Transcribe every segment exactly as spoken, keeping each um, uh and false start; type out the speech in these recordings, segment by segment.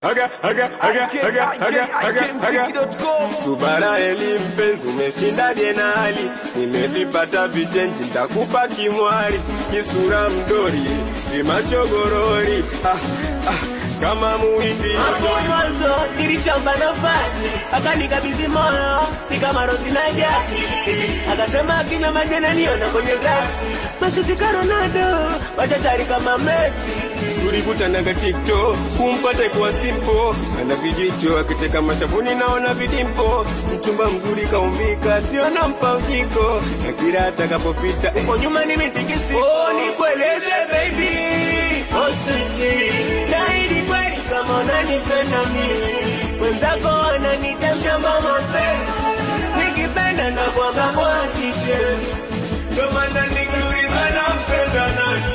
Aga, aga, aga, aga, aga, aga, aga. Subara eli mpenzi umeshinda jenali, nimevipata vichenji nitakupa kimwari, kisura mdori, kimacho gorori, ah, ah, kama muhindi. Hapo mwanzo nilishamba nafasi, akanikabidhi moyo, ni kama Rozi na Jackie. Akasema akinywa maji ananiona kwenye glasi, mashuti ka Ronaldo, wachachari kama Messi. Tulikutana katika TikTok, kumpata kwa simple, ana vijicho akiteka mashavuni naona vidimpo, mchumba mzuri kaumbika, sio nampa ujiko, na kila atakapopita uko nyuma nimetikisi. Oh, nikueleze baby, oh sweetie, naidi kweli kama unanipenda mimi, wenzako wananiita mshamba mapenzi, nikipenda na kuaga kwa kishe, ndo maana nikiuliza nampenda nani,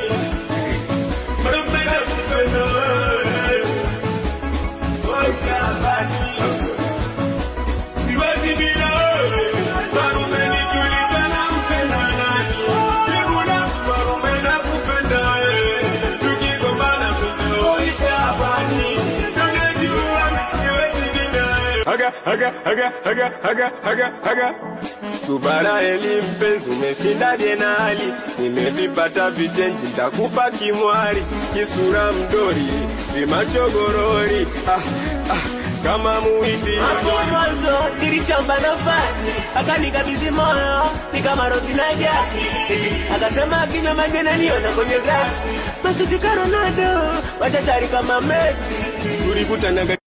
Aga, aga, aga, aga, aga, aga, aga. Subara eli mpenzi umeshinda jenali, nimevipata vichenji nitakupa kimwari, kisura mdori, kimacho gorori, ah, ah, kama muhindi. Hapo mwanzo nilishamba nafasi, akanikabidhi moyo, ni kama Rozi na Jackie. Akasema akinywa maji ananiona kwenye glasi, mashuti ka Ronaldo, wachachari kama Messi. Tulikutana